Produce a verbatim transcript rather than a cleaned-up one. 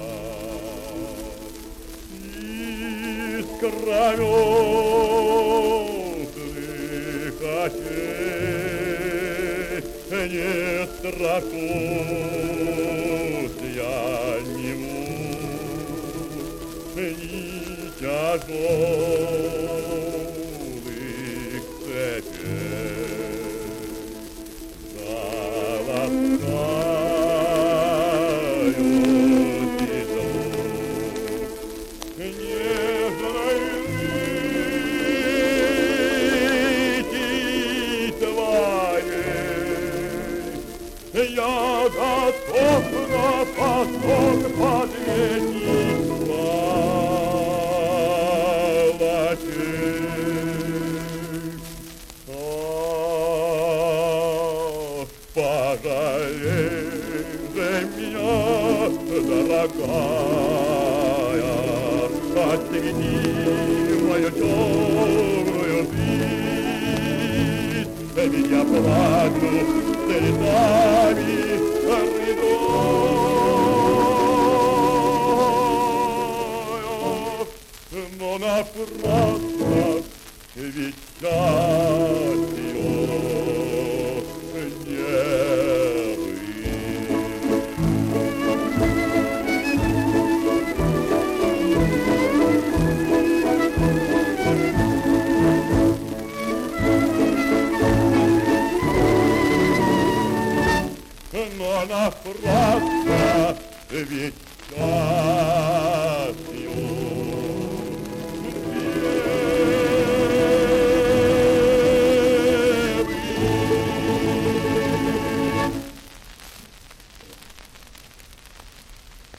Искра мёртвых очей, не страшусь я ни мук, ни тяжелых цепей. Заласкаю тяжело нежной рыки твоей. Я готов на поток подветить палачей. Ах, пожалей же меня, дорогая, освети мою темную жизнь, ведь я плачу слезами рыдаю, но напрасно, ведь счастью не но напрасно, ведь